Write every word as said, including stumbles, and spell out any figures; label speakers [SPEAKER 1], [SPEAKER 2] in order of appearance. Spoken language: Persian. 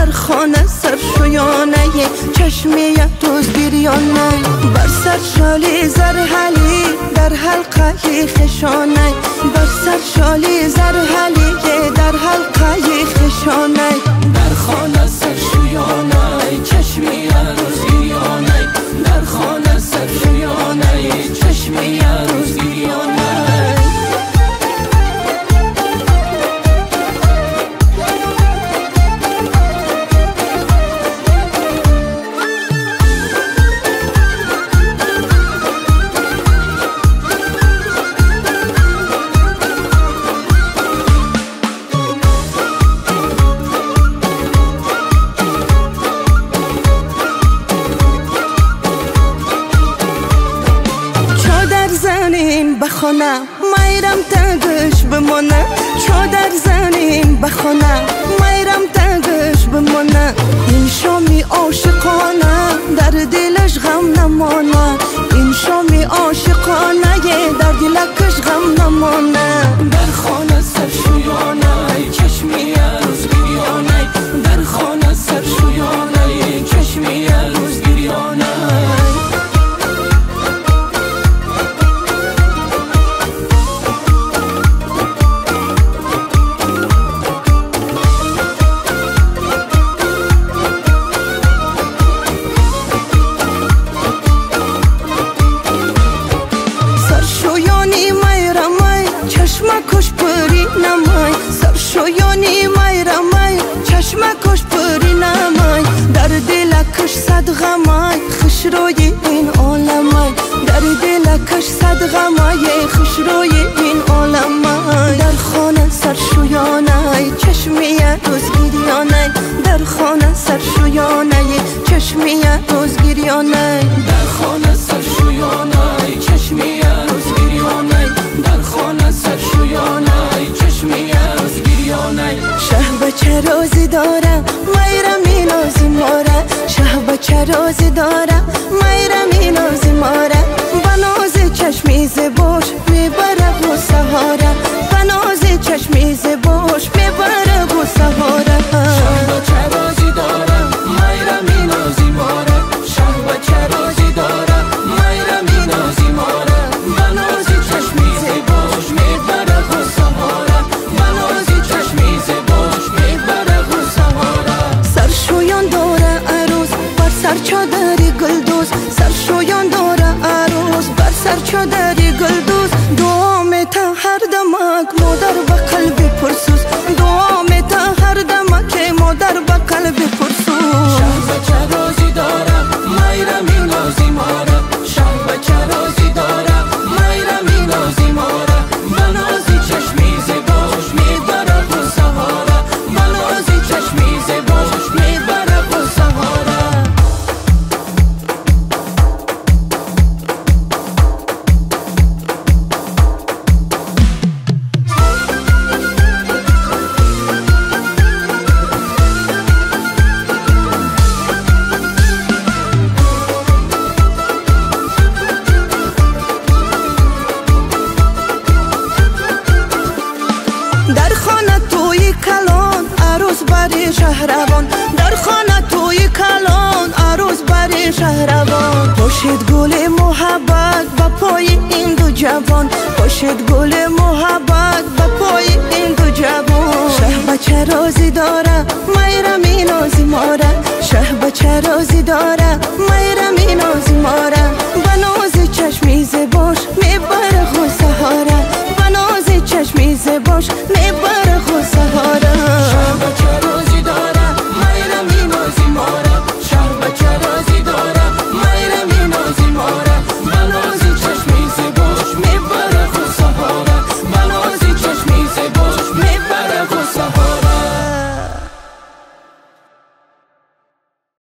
[SPEAKER 1] در خانه سرشویانه چشمی روز گریانه بر سر شالی زرحلی در حلقه خشانه بر سر شالی زرحلی در حلقه خشانه در خانه سرشویانه چشمی روز گریانه در خانه سرشویانه چشمی روز گریانه بخونه میرم تگش بمونه چادر زنیم بخونه میرم تگش بمونه این شامی عاشقانه در دلش غم نمانه این شامی عاشقانه در دلش غم نمانه در خانه سرشویانه چشمی روزگریانه در خانه سرشویانه چشمی روزگریانه کش پری نمای سرشویانی میرمای چشم کش پری نمای در دلکش صد غمای خوش روی این عالمای در دلکش صد غمای خوش روی این عالمای در خانه سرشویانه چشمی روزگریانه در خانه سرشویانه چشمی روزگریانه در خانه سرشویانه چشمی روزگریانه در خانه سرشویانه چشمی روزگریانه شه بچه روزی داره میرم این روزی ماره شه بچه روزی داره میرم این روزی ماره بنازی چشمی زبوش میبره بو سهاره بنازی چشمی زبوش میبره بو سهاره شه بچه روزی داره میرم این روزی ماره شه بچه روزی داره میرم این روزی ماره بنازی چشمی زبوش میبره بو سهاره بنازی چشمی زبوش میبره بو سهاره سرشویان داره عروس بر سر چادری گلدوز سرشویان داره عروس بر سر چادری گلدوز دعا میتا هر دمک مادر به قلبی پرسوز دعا میتا هر دمک مادر به قلبی پرسوز شه بچه روزی داره میرم این روزی ماره شه بچه روزی داره میرم این روزی ماره بنازی چشمی زبوش میبره بو سهاره بنازی چشمی زبوش میبره بو سهاره در خانه توی کلان عروس بری شهروان در خانه توی کلان عروس بری شهروان پاشید گل محبت با پای این دو جوان پاشید گل محبت با پای این دو جوان شه بچه روزی داره میرم این روزی ماره شه بچه روزی داره میرم این روزی ماره بنازی چشمی زبوش میبره خو سهاره بنازی چشمی زبوش میبره